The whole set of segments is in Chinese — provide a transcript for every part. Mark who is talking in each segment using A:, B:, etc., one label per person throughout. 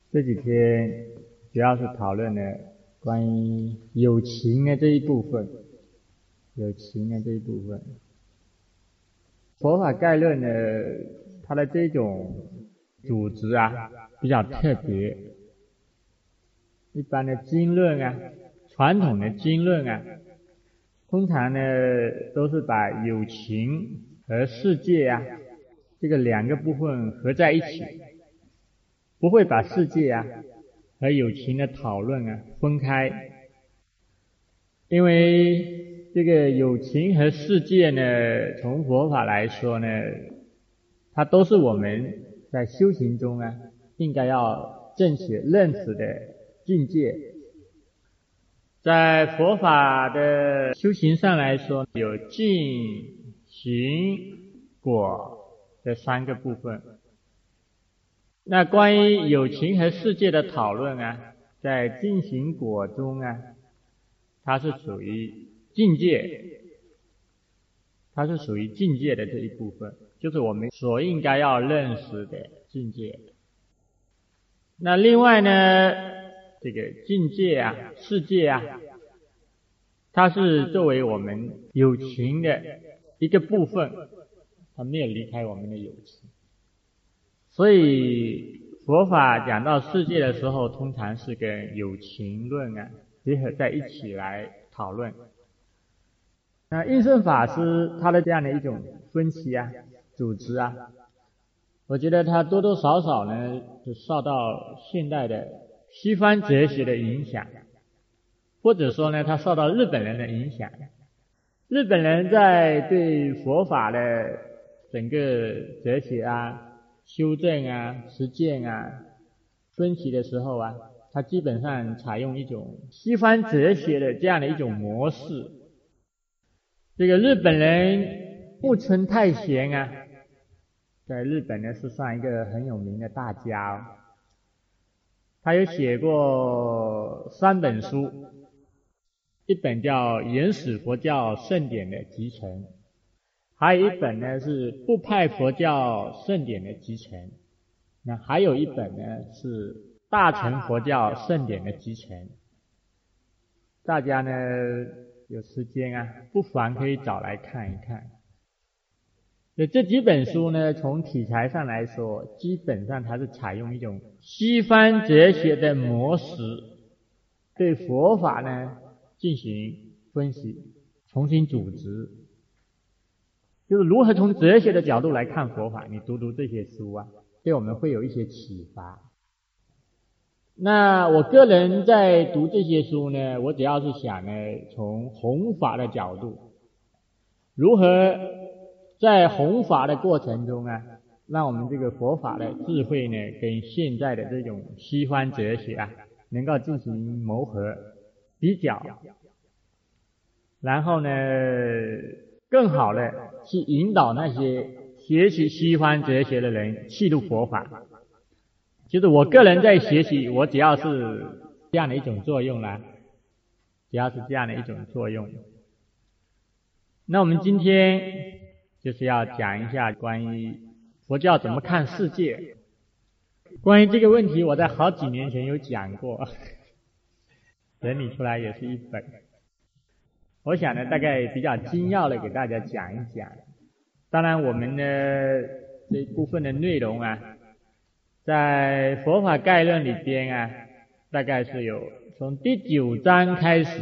A: 这几天主要是讨论了关于有情的这一部分，佛法概论呢，它的这种组织啊比较特别。一般的经论啊，传统的经论啊，通常呢都是把有情和世界啊这个两个部分合在一起，不会把世界啊和有情的讨论啊分开。因为这个有情和世界呢，从佛法来说呢，它都是我们在修行中啊应该要正确认识的境界。在佛法的修行上来说，有境、行、果这三个部分。那关于有情和世界的讨论啊，在境行果中啊，它是属于境界，的这一部分，就是我们所应该要认识的境界。那另外呢，这个境界啊、世界啊，它是作为我们有情的一个部分，它没有离开我们的有情。所以佛法讲到世界的时候，通常是跟有情论啊结合在一起来讨论。那印顺法师他的这样的一种分析啊、组织啊，我觉得他多多少少呢就受到现代的西方哲学的影响，或者说呢他受到日本人的影响。日本人在对佛法的整个哲学啊、修正啊、实践啊分析的时候啊，他基本上采用一种西方哲学的这样的一种模式。这个日本人木村太贤啊，在日本呢是算一个很有名的大家哦。他有写过3本书，一本叫《原始佛教圣典的集成》，还有一本呢是《部派佛教圣典的集成》，那还有一本呢是《大乘佛教圣典的集成》。大家呢有时间啊，不妨可以找来看一看。这几本书呢，从题材上来说，基本上它是采用一种西方哲学的模式，对佛法呢进行分析，重新组织，就是如何从哲学的角度来看佛法。你读这些书啊，对我们会有一些启发。那我个人在读这些书呢，我主要是想呢，从弘法的角度，如何在弘法的过程中啊，让我们这个佛法的智慧呢，跟现在的这种西方哲学啊，能够进行磨合、比较，然后呢，更好的去引导那些学习西方哲学的人契入佛法。就是我个人在学习，我只要是这样的一种作用啦，那我们今天就是要讲一下关于佛教怎么看世界。关于这个问题，我在好几年前有讲过，整理出来也是一本。我想呢，大概比较精要的给大家讲一讲。当然，我们的这一部分的内容啊，在佛法概论里边啊，大概是有从第9章开始，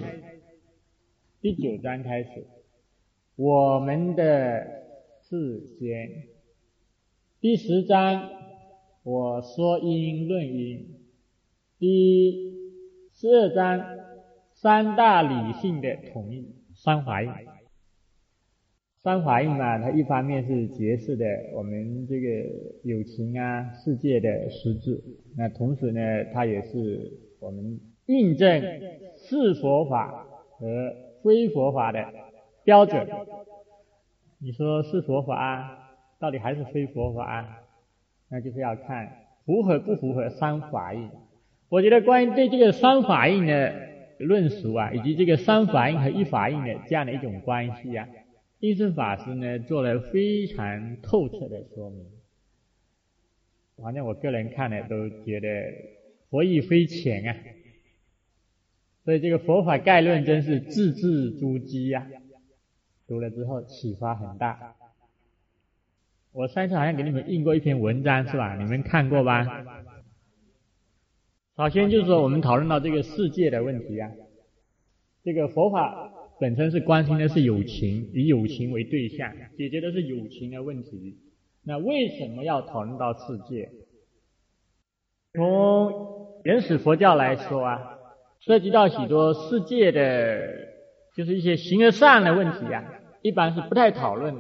A: 我们的世间，第10章我说因论因，第12章3大理性的统一，三法印。三法印嘛，它一方面是解释的我们这个有情啊世界的实质，那同时呢，它也是我们印证是佛法和非佛法的标准。你说是佛法到底还是非佛法，那就是要看符合不符合三法印。我觉得关于对这个三法印的论述啊，以及这个三法印和一法印的这样的一种关系啊，印顺法师呢做了非常透彻的说明，反正我个人看了都觉得佛意非浅啊。所以这个佛法概论真是字字珠玑啊，读了之后启发很大。我上次好像给你们印过一篇文章是吧？你们看过吧？首先就是说我们讨论到这个世界的问题啊，这个佛法本身是关心的是有情，以有情为对象，解决的是有情的问题。那为什么要讨论到世界？从原始佛教来说啊，涉及到许多世界的，就是一些形而上的问题啊，一般是不太讨论的。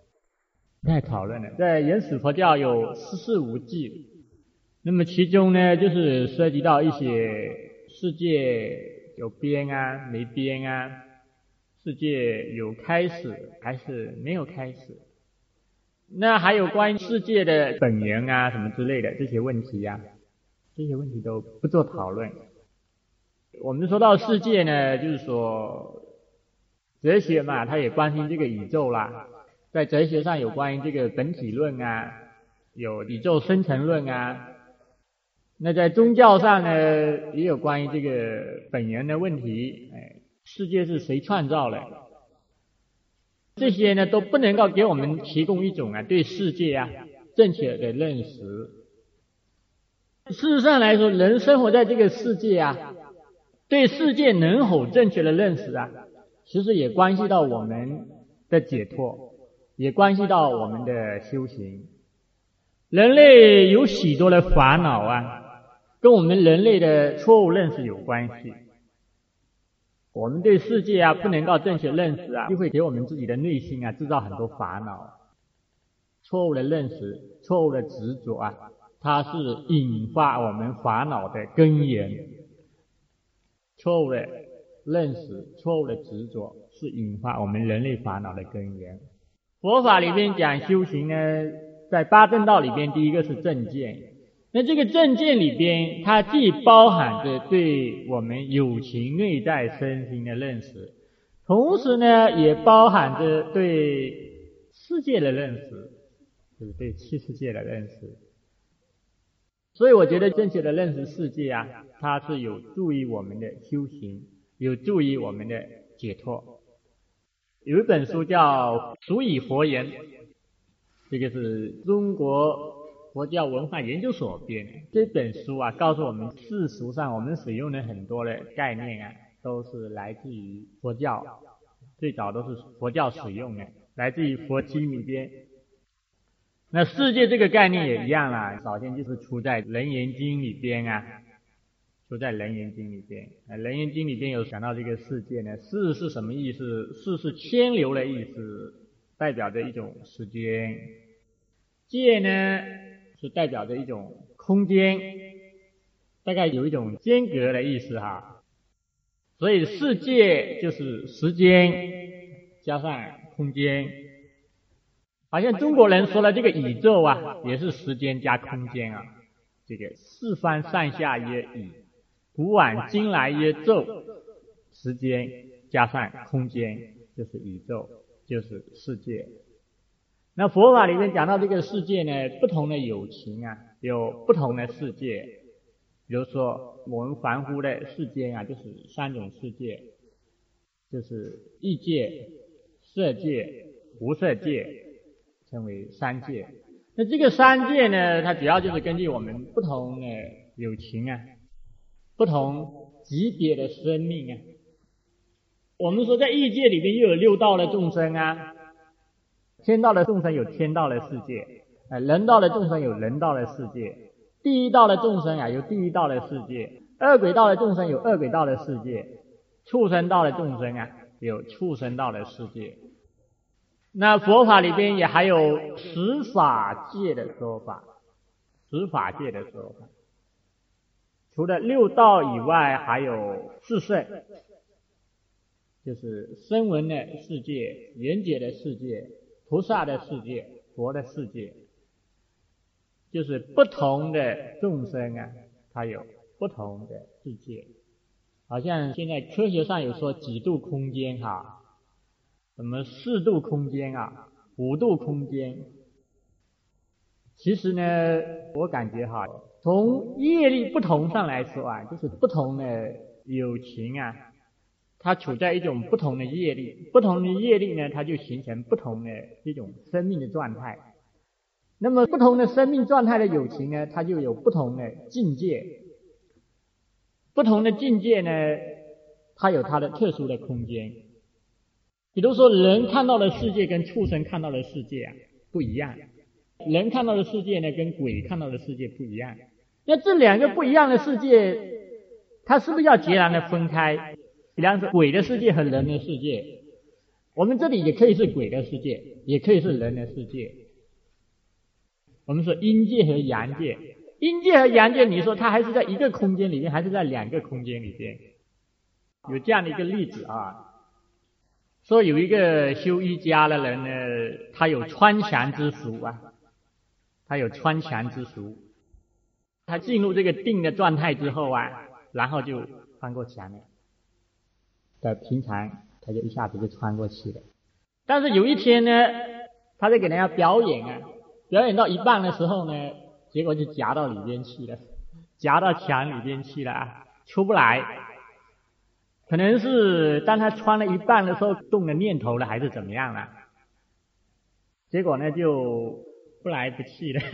A: 在原始佛教有十四无记，那么其中呢，就是涉及到一些世界有边啊、没边啊，世界有开始还是没有开始，那还有关于世界的本源啊什么之类的这些问题啊，这些问题都不做讨论。我们说到世界呢，就是说哲学嘛，它也关心这个宇宙啦。在哲学上有关于这个本体论啊，有宇宙生成论啊。那在宗教上呢，也有关于这个本源的问题，世界是谁创造的？这些呢都不能够给我们提供一种对世界正确的认识。事实上来说，人生活在这个世界对世界能否正确的认识其实也关系到我们的解脱，也关系到我们的修行。人类有许多的烦恼跟我们人类的错误认识有关系。我们对世界不能够正确认识就会给我们自己的内心制造很多烦恼。错误的认识，错误的执着它是引发我们烦恼的根源。错误的认识，错误的执着是引发我们人类烦恼的根源。佛法里面讲修行呢，在八正道里边，第一个是正见。那这个正见里边，它既包含着对我们有情内在身心的认识，同时呢，也包含着对世界的认识，就是对七世界的认识。所以我觉得正确的认识世界它是有助于我们的修行，有助于我们的解脱。有一本书叫《俗以佛言》，这个是中国佛教文化研究所编的。这本书告诉我们，世俗上我们使用的很多的概念都是来自于佛教，最早都是佛教使用的，来自于佛经里边。那世界这个概念也一样啦，首先就是出在《楞严经》里边出在《楞严经》里边。《楞严经》里边有讲到这个世界呢，世是什么意思？世是千流的意思，代表着一种时间。界呢是代表着一种空间，大概有一种间隔的意思所以世界就是时间加上空间。好像中国人说了，这个宇宙也是时间加空间这个四方上下曰宇，古往今来曰宙，时间加上空间就是宇宙，就是世界。那佛法里面讲到这个世界呢，不同的有情有不同的世界。比如说我们凡夫的世间就是三种世界，就是异界、色界、无色界，称为三界。那这个三界呢，它主要就是根据我们不同的有情不同级别的生命我们说在异界里面又有六道的众生天道的众生有天道的世界，人道的众生有人道的世界，地狱道的众生有地狱道的世界，恶鬼道的众生有恶鬼道的世界，畜生道的众生有畜生道的世界。那佛法里边也还有十法界的说法，除了六道以外，还有四圣，就是声闻的世界、缘觉的世界、菩萨的世界、佛的世界，就是不同的众生它有不同的世界。好像现在科学上有说几度空间什么4度空间5度空间。其实呢，我感觉从从业力不同上来说啊，就是不同的有情啊，它处在一种不同的业力，不同的业力呢，它就形成不同的这种生命的状态。那么不同的生命状态的有情呢，它就有不同的境界，不同的境界呢，它有它的特殊的空间。比如说人看到的世界跟畜生看到的世界啊不一样，人看到的世界呢跟鬼看到的世界不一样。那这两个不一样的世界，它是不是要截然的分开？比方说鬼的世界和人的世界，我们这里也可以是鬼的世界，也可以是人的世界。我们说阴界和阳界，阴界和阳界，你说它还是在一个空间里面，还是在两个空间里边？有这样的一个例子啊，说有一个修瑜伽的人呢，他有穿墙之术啊，他有穿墙之术。他进入这个定的状态之后啊，然后就穿过墙了。在平常他就一下子就穿过去了。但是有一天呢，他在给人家表演啊，表演到一半的时候呢，结果就夹到里边去了，夹到墙里边去了啊，出不来。可能是当他穿了一半的时候动了念头了，还是怎么样了？结果呢就不来不去了，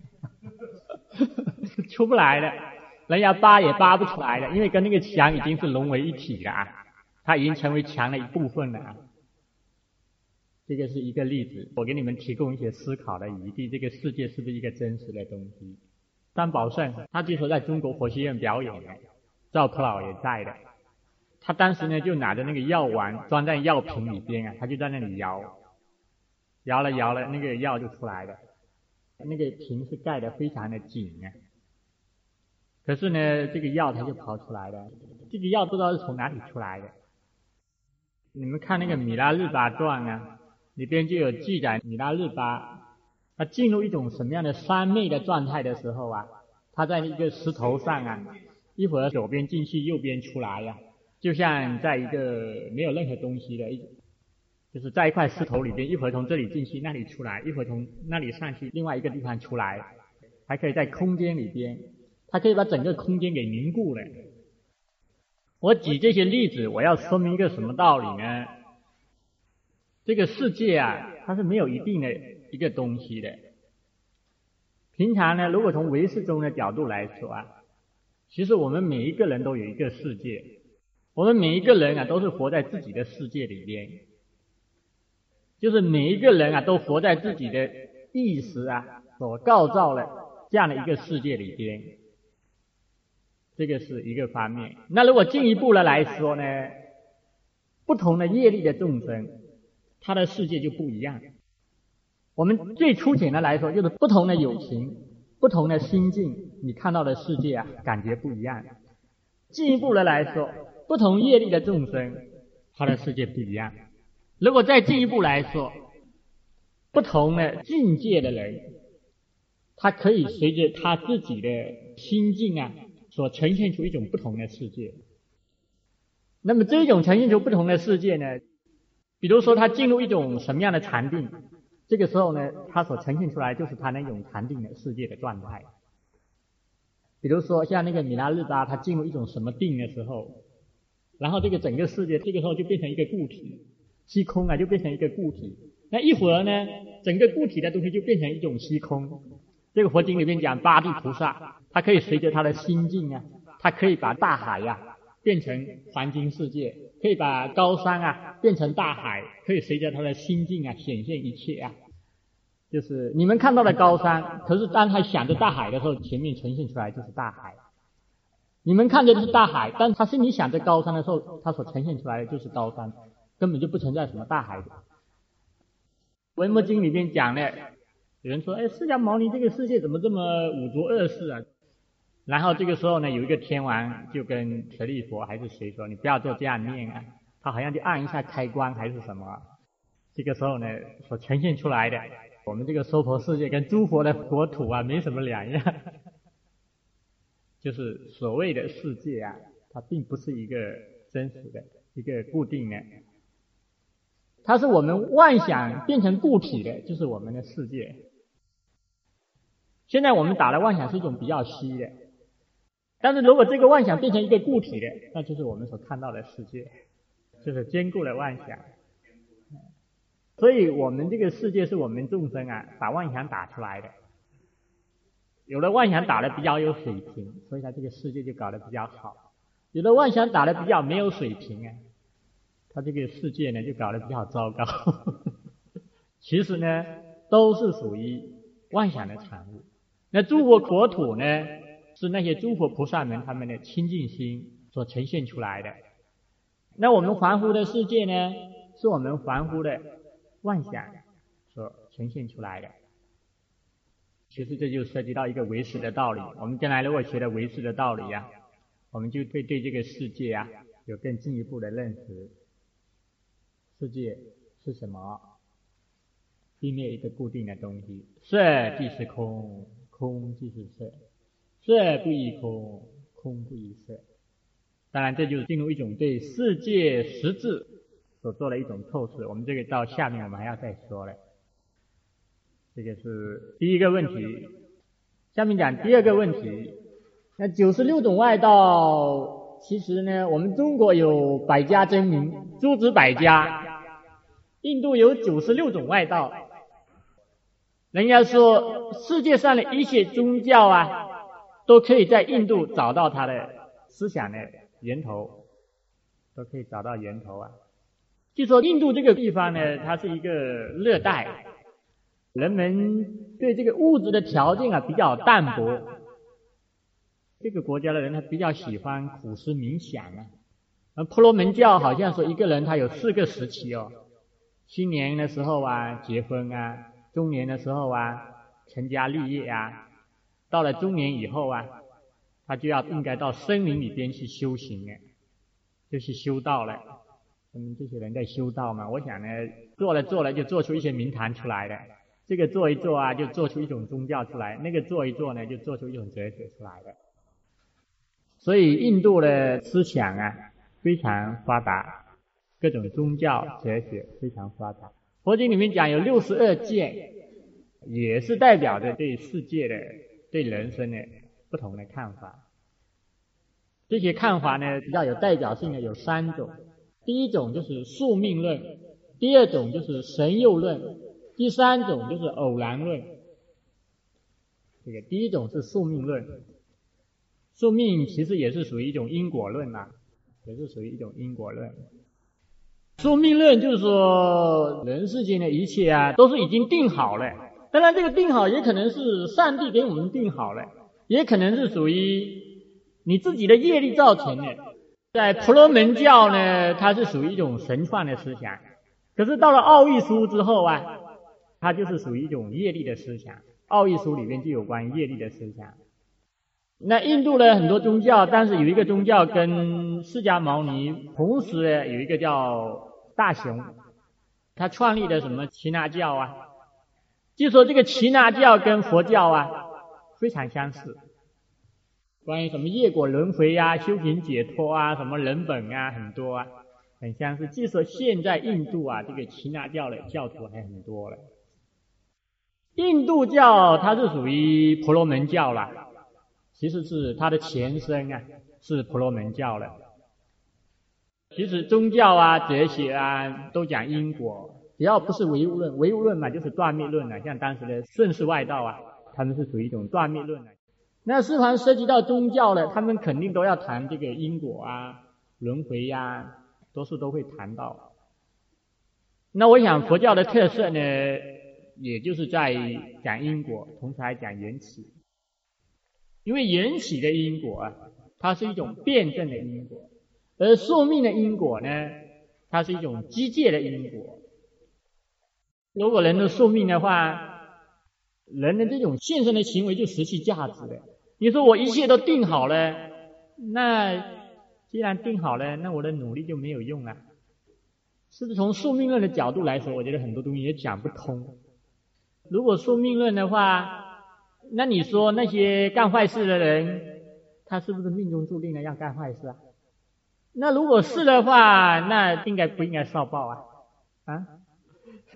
A: 出不来了，人家扒也扒不出来了，因为跟那个墙已经是融为一体了啊，它已经成为墙的一部分了啊。这个是一个例子，我给你们提供一些思考的余地，这个世界是不是一个真实的东西？三宝圣他据说在中国佛学院表演的，赵普老也在的。他当时呢就拿着那个药丸装在药瓶里边啊，他就在那里摇，摇了摇了，那个药就出来了。那个瓶是盖得非常的紧啊，可是呢这个药它就跑出来了。这个药不知道是从哪里出来的。你们看那个米拉日巴传啊，里边就有记载米拉日巴他进入一种什么样的三昧的状态的时候啊，他在一个石头上啊，一会儿左边进去右边出来呀，就像在一个没有任何东西的就是在一块石头里边，一会儿从这里进去那里出来，一会儿从那里上去另外一个地方出来，还可以在空间里边，它可以把整个空间给凝固了。我举这些例子，我要说明一个什么道理呢？这个世界啊，它是没有一定的一个东西的。平常呢，如果从唯识宗的角度来说啊，其实我们每一个人都有一个世界，我们每一个人啊都是活在自己的世界里边，就是每一个人啊都活在自己的意识啊所构造了这样的一个世界里边，这个是一个方面。那如果进一步的来说呢，不同的业力的众生，他的世界就不一样。我们最粗浅的来说，就是不同的有情，不同的心境，你看到的世界啊，感觉不一样。进一步的来说，不同业力的众生，他的世界不一样。如果再进一步来说，不同的境界的人，他可以随着他自己的心境啊，所呈现出一种不同的世界。那么这种呈现出不同的世界呢，比如说他进入一种什么样的禅定，这个时候呢，他所呈现出来就是他那种禅定的世界的状态。比如说像那个米拉日巴，他进入一种什么定的时候，然后这个整个世界这个时候就变成一个固体，虚空啊就变成一个固体。那一会儿呢，整个固体的东西就变成一种虚空。这个佛经里面讲八地菩萨，他可以随着他的心境啊，他可以把大海啊变成黄金世界，可以把高山啊变成大海，可以随着他的心境啊显现一切啊。就是你们看到的高山，可是当他想着大海的时候，前面呈现出来就是大海。你们看着的是大海，但他心里想着高山的时候，他所呈现出来的就是高山，根本就不存在什么大海。文摩经里面讲的，有人说，释迦牟尼这个世界怎么这么五浊恶世啊？然后这个时候呢，有一个天王就跟舍利佛还是谁说，你不要做这样念啊，他好像就按一下开关还是什么。这个时候呢，所呈现出来的，我们这个娑婆世界跟诸佛的国土啊没什么两样。就是所谓的世界啊，它并不是一个真实的一个固定的，它是我们妄想变成固体的，就是我们的世界。 现在我们打的妄想是一种比较虚的，但是如果这个妄想变成一个固体的，那就是我们所看到的世界，就是坚固的妄想。所以我们这个世界是我们众生啊把妄想打出来的，有的妄想打得比较有水平，所以它这个世界就搞得比较好；有的妄想打得比较没有水平啊，它这个世界呢就搞得比较糟糕。其实呢都是属于妄想的产物。那诸佛国土呢是那些诸佛菩萨们他们的清净心所呈现出来的。那我们凡夫的世界呢是我们凡夫的妄想所呈现出来的。其实这就涉及到一个唯识的道理。我们将来如果学了唯识的道理啊，我们就会对这个世界啊有更进一步的认识。世界是什么？并没有一个固定的东西，色即是空，空即是色，色不异空，空不异色。当然这就是进入一种对世界实质所做的一种透视，我们这个到下面我们还要再说了。这个是第一个问题。下面讲第二个问题。那96种外道，其实呢我们中国有百家争鸣，诸子百家，印度有96种外道。人家说世界上的一切宗教啊都可以在印度找到它的思想的源头，都可以找到源头啊。据说印度这个地方呢它是一个热带，人们对这个物质的条件啊比较淡薄，这个国家的人他比较喜欢苦思冥想啊。婆罗门教好像说一个人他有4个时期哦，青年的时候啊结婚啊，中年的时候啊成家立业啊，到了中年以后啊他就应该到森林里边去修行了，就去修道了。这些人在修道嘛，我想呢做了就做出一些名堂出来的，这个做一做啊就做出一种宗教出来，那个做一做呢就做出一种哲学出来的。所以印度的思想啊非常发达，各种宗教哲学非常发达。佛经里面讲有62戒，也是代表着对世界的对人生的不同的看法。这些看法呢比较有代表性的有3种。第一种就是宿命论，第二种就是神佑论，第三种就是偶然论。这个第一种是宿命论，宿命其实也是属于一种因果论啊，也是属于一种因果论。宿命论就是说人世间的一切啊都是已经定好了，当然这个定好也可能是上帝给我们定好了，也可能是属于你自己的业力造成的。在婆罗门教呢它是属于一种神创的思想，可是到了奥义书之后啊它就是属于一种业力的思想，奥义书里面就有关于业力的思想。那印度的很多宗教，但是有一个宗教跟释迦牟尼同时呢有一个叫大雄，他创立的什么耆那教啊，就说这个耆那教跟佛教啊非常相似，关于什么业果轮回啊、修行解脱啊、什么人本啊很多啊，很相似。据说现在印度啊这个耆那教的教徒还很多了。印度教它是属于婆罗门教啦，其实是它的前身啊是婆罗门教了。其实宗教啊哲学啊都讲因果，只要不是唯物论，唯物论嘛就是断灭论啊，像当时的顺世外道啊他们是属于一种断灭论啊。那是凡涉及到宗教的，他们肯定都要谈这个因果啊轮回啊，多数都会谈到。那我想佛教的特色呢也就是在讲因果，同时还讲缘起。因为缘起的因果啊它是一种辩证的因果，而宿命的因果呢它是一种机械的因果。如果人的宿命的话，人的这种现身的行为就失去价值了。你说我一切都定好了，那既然定好了，那我的努力就没有用了。是不是从宿命论的角度来说，我觉得很多东西也讲不通。如果宿命论的话，那你说那些干坏事的人，他是不是命中注定了要干坏事啊？那如果是的话，那应该不应该受报啊？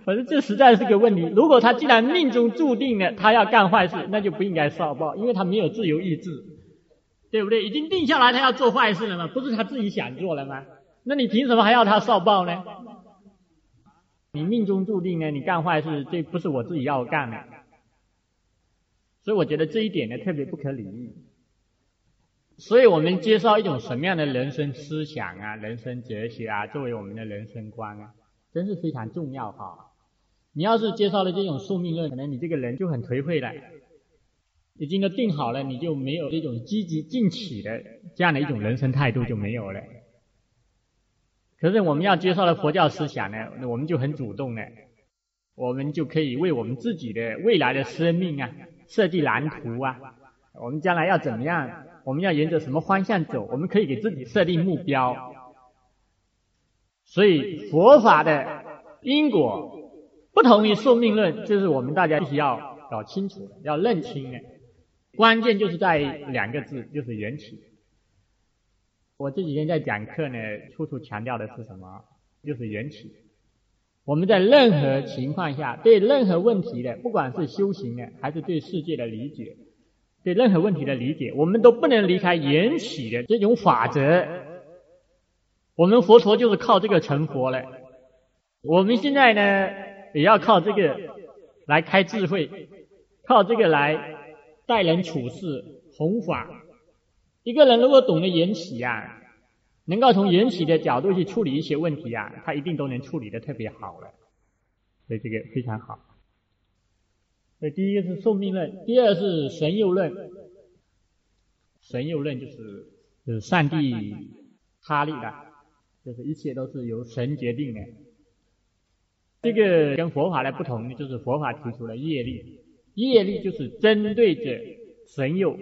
A: 反正这实在是个问题。如果他既然命中注定了他要干坏事，那就不应该受报，因为他没有自由意志，对不对？已经定下来他要做坏事了吗？不是他自己想做了吗？那你凭什么还要他受报呢？你命中注定呢，你干坏事，这不是我自己要干的。所以我觉得这一点呢特别不可理喻。所以我们介绍一种什么样的人生思想啊、人生哲学啊，作为我们的人生观啊，真是非常重要哈。你要是介绍了这种宿命论，可能你这个人就很颓废了，已经都定好了，你就没有这种积极进取的这样的一种人生态度就没有了。可是我们要介绍的佛教思想呢，我们就很主动了，我们就可以为我们自己的未来的生命啊设计蓝图啊，我们将来要怎么样，我们要沿着什么方向走，我们可以给自己设定目标。所以佛法的因果不同于宿命论，这是我们大家必须要搞清楚的，要认清的。关键就是在两个字，就是缘起。我这几天在讲课呢，处处强调的是什么？就是缘起。我们在任何情况下，对任何问题的，不管是修行的，还是对世界的理解，对任何问题的理解，我们都不能离开缘起的这种法则。我们佛陀就是靠这个成佛了。我们现在呢，也要靠这个来开智慧，靠这个来待人处事、弘法。一个人如果懂得缘起啊，能够从缘起的角度去处理一些问题啊，他一定都能处理得特别好了。所以这个非常好。所以第一个是宿命论，第二是神佑论。神佑论就是上帝他力的，就是一切都是由神决定的。这个跟佛法的不同，就是佛法提出了业力，业力就是针对着神佑，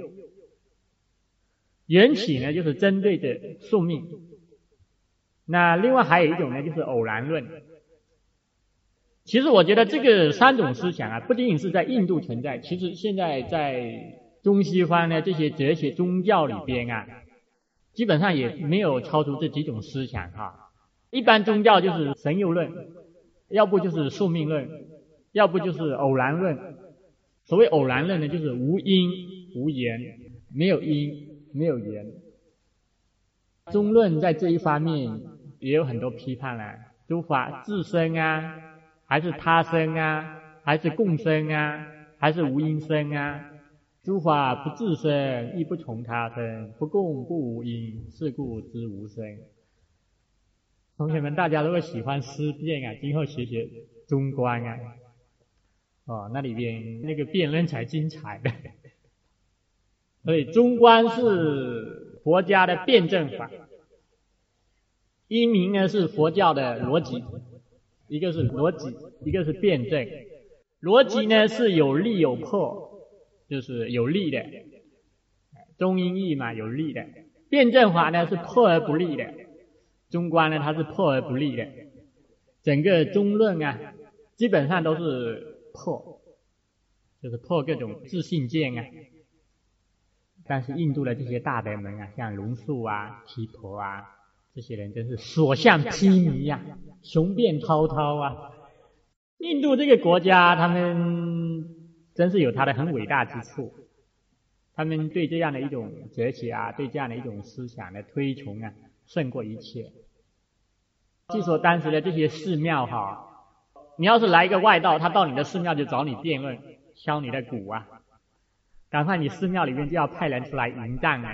A: 缘起呢就是针对着宿命。那另外还有一种呢，就是偶然论。其实我觉得这个三种思想啊，不仅仅是在印度存在，其实现在在中西方呢这些哲学宗教里边啊，基本上也没有超出这几种思想哈。一般宗教就是神佑论，要不就是宿命论，要不就是偶然论。所谓偶然论呢，就是无因无缘，没有因没有缘。中论在这一方面也有很多批判了，诸法自生啊，还是他生啊，还是共生啊，还是无因生啊？诸法不自生，亦不从他生，不共不无因，是故知无生。同学们，大家如果喜欢思辨啊，今后学学中观啊，那里边那个辩论才精彩的。所以中观是佛家的辩证法，一名呢是佛教的逻辑，一个是逻辑，一个是辩证。逻辑呢是有利有破，就是有利的，中因义嘛，有利的。辩证法呢是破而不利的，中观呢它是破而不利的。整个中论啊，基本上都是破，就是破各种自信见啊。但是印度的这些大德们啊，像龙树啊、提婆啊，这些人真是所向披靡啊，雄辩滔滔啊。印度这个国家，他们真是有他的很伟大之处。他们对这样的一种哲学啊，对这样的一种思想的推崇啊，胜过一切。据说当时的这些寺庙哈，你要是来一个外道，他到你的寺庙就找你辩论，敲你的鼓啊。赶快你寺庙里面就要派人出来迎战了，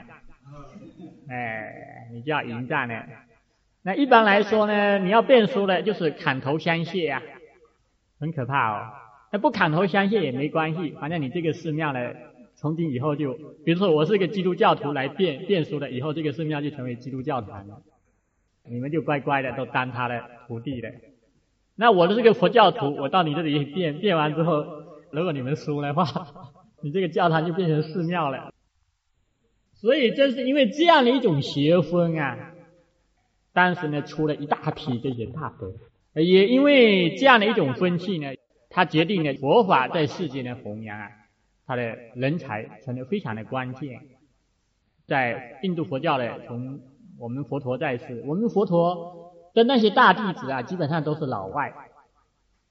A: 你就要迎战了。那一般来说呢，你要辩输了就是砍头相谢啊，很可怕哦。那不砍头相谢也没关系，反正你这个寺庙呢，从今以后就，比如说我是个基督教徒来辩输了，以后这个寺庙就成为基督教堂了，你们就乖乖的都当他的徒弟了。那我是个佛教徒，我到你这里辩完之后，如果你们输的话，你这个教堂就变成寺庙了。所以正是因为这样的一种学风啊，当时呢出了一大批这些大德，也因为这样的一种风气呢，它决定了佛法在世间的弘扬啊，它的人才成了非常的关键。在印度佛教的，从我们佛陀在世，我们佛陀的那些大弟子啊，基本上都是老外，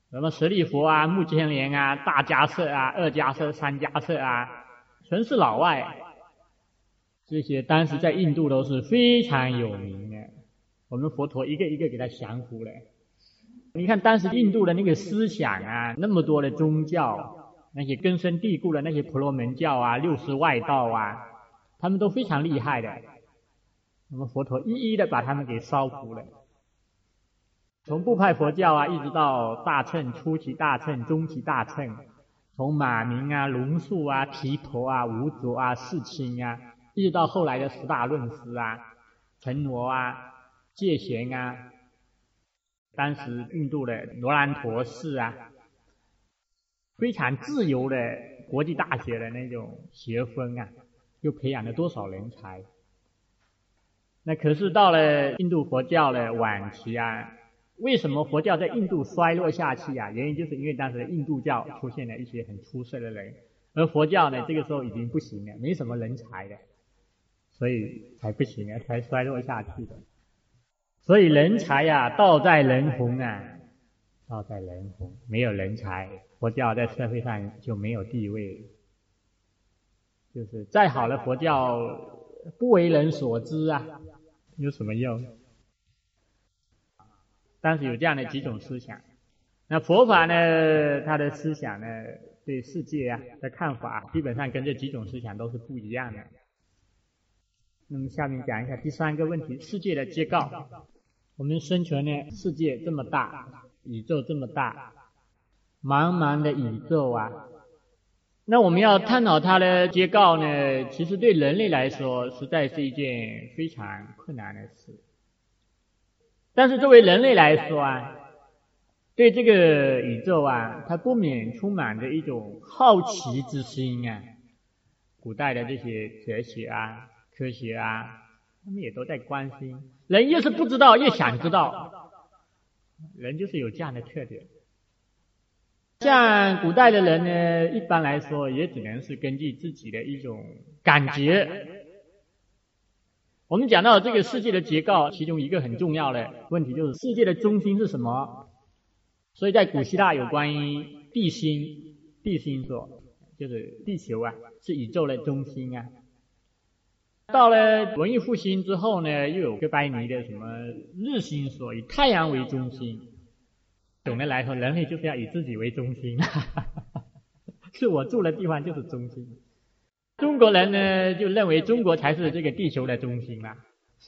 A: 什么舍利佛啊、目犍连啊、大迦叶啊、二迦叶、三迦叶啊，全是老外。这些当时在印度都是非常有名的，我们佛陀一个一个给他降服了。你看当时印度的那个思想啊，那么多的宗教，那些根深蒂固的那些婆罗门教啊、60外道啊，他们都非常厉害的，我们佛陀一一的把他们给烧服了。从部派佛教啊，一直到大乘、初期大乘、中期大乘，从马明啊、龙树啊、毗婆啊、无着啊、世亲啊，一直到后来的十大论师啊、陈罗啊、戒贤啊，当时印度的罗兰陀寺啊，非常自由的国际大学的那种学风啊，又培养了多少人才。那可是到了印度佛教的晚期啊，为什么佛教在印度衰落下去啊？原因就是因为当时的印度教出现了一些很出色的人，而佛教呢，这个时候已经不行了，没什么人才了，所以才不行了，才衰落下去的。所以人才啊，道在人红啊，道在人红，没有人才，佛教在社会上就没有地位。就是再好的佛教不为人所知啊，有什么用？当时有这样的几种思想。那佛法呢，他的思想呢，对世界啊的看法，基本上跟这几种思想都是不一样的。那么下面讲一下第3个问题，世界的结构。我们生存的世界这么大，宇宙这么大，茫茫的宇宙啊，那我们要探讨它的结构呢，其实对人类来说实在是一件非常困难的事。但是作为人类来说啊，对这个宇宙啊，它不免充满着一种好奇之心啊。古代的这些哲学啊、科学啊，他们也都在关心。人越是不知道，越想知道，人就是有这样的特点。像古代的人呢，一般来说也只能是根据自己的一种感觉。我们讲到这个世界的结构，其中一个很重要的问题就是世界的中心是什么？所以在古希腊有关于地心说，就是地球啊，是宇宙的中心啊。到了文艺复兴之后呢，又有哥白尼的什么日心说，以太阳为中心。总的来说，人类就是要以自己为中心，是我住的地方就是中心。中国人呢，就认为中国才是这个地球的中心啦。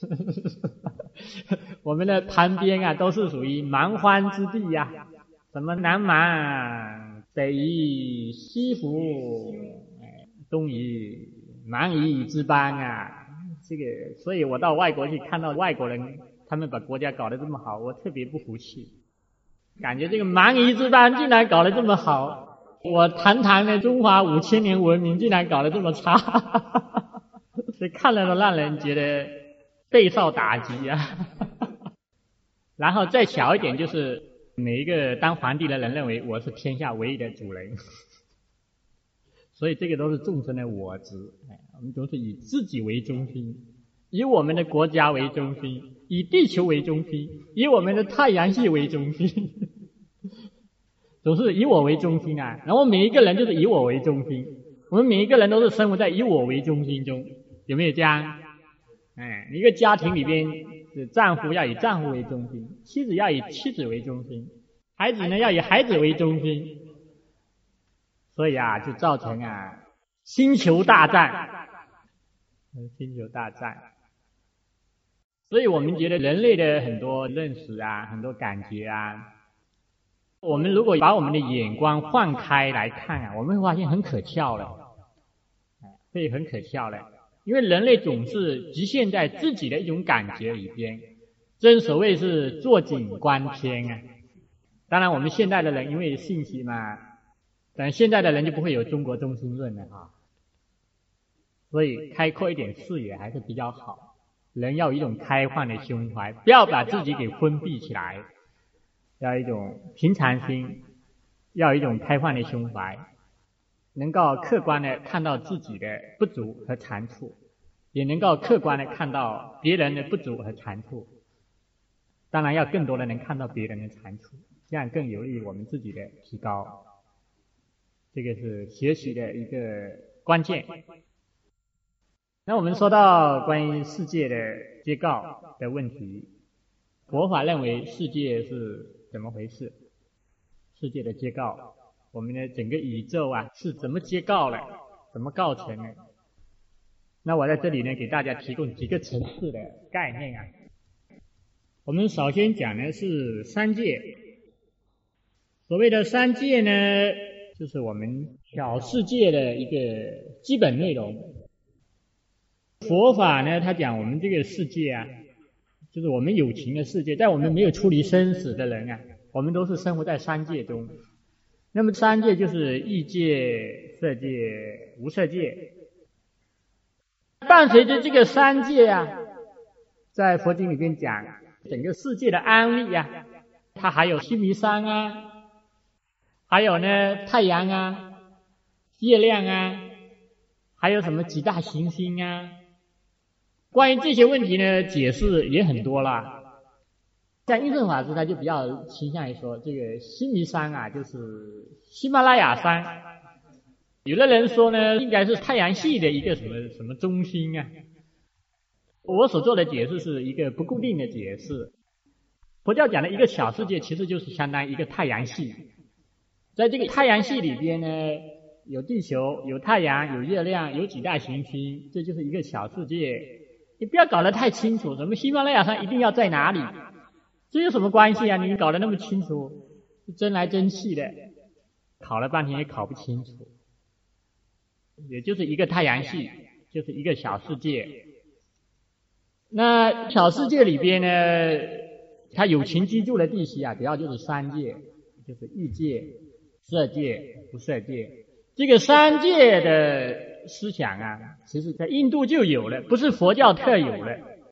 A: 我们的旁边啊，都是属于蛮荒之地呀，什么南蛮、北夷、西弗、东夷、蛮夷之邦啊，这个，所以我到外国去看到外国人，他们把国家搞得这么好，我特别不服气，感觉这个蛮夷之邦竟然搞得这么好，我堂堂的中华5000年文明竟然搞得这么差，所以看了都让人觉得备受打击啊。然后再小一点，就是每一个当皇帝的人认为我是天下唯一的主人，所以这个都是众生的我执。我们都是以自己为中心，以我们的国家为中心，以地球为中心，以我们的太阳系为中心，总是以我为中心啊。然后每一个人就是以我为中心，我们每一个人都是生活在以我为中心中，有没有这样？一个家庭里边，丈夫要以丈夫为中心，妻子要以妻子为中心，孩子呢要以孩子为中心，所以啊，就造成啊星球大战，星球大战。所以我们觉得人类的很多认识啊，很多感觉啊，我们如果把我们的眼光放开来看啊，我们会发现很可笑的，会很可笑的。因为人类总是局限在自己的一种感觉里边，正所谓是坐井观天啊。当然我们现代的人因为信息嘛，但现在的人就不会有中国中心论了啊。所以开阔一点视野还是比较好，人要有一种开放的胸怀，不要把自己给封闭起来，要一种平常心，要一种开放的胸怀，能够客观的看到自己的不足和长处，也能够客观的看到别人的不足和长处，当然要更多的能看到别人的长处。 这样更有利于我们自己的提高。这个是学习的一个关键。那我们说到关于世界的结构的问题，佛法认为世界是怎么回事？世界的结构，我们的整个宇宙啊是怎么结构的？怎么构成的？那我在这里呢，给大家提供几个层次的概念啊。我们首先讲的是三界。所谓的三界呢，就是我们小世界的一个基本内容。佛法呢，它讲我们这个世界啊，就是我们有情的世界，在我们没有出离生死的人啊，我们都是生活在三界中。那么三界就是欲界、色界、无色界。伴随着这个三界啊，在佛经里边讲整个世界的安立啊，它还有须弥山啊，还有呢太阳啊、月亮啊，还有什么几大行星啊。关于这些问题呢，解释也很多啦。像印顺法师他就比较倾向于说，这个须弥山啊，就是喜马拉雅山。有的人说呢，应该是太阳系的一个什么中心啊。我所做的解释是一个不固定的解释。佛教讲的一个小世界，其实就是相当于一个太阳系。在这个太阳系里边呢，有地球、有太阳、有月亮、有几大行星，这就是一个小世界。你不要搞得太清楚，什么喜马拉雅山一定要在哪里，这有什么关系啊？你搞得那么清楚，争来争去的，考了半天也考不清楚。也就是一个太阳系，就是一个小世界。那小世界里边呢，它有情居住的地区啊，主要就是三界，就是欲界、色界、无色界。这个三界的思想啊，其实在印度就有了，不是佛教特有的。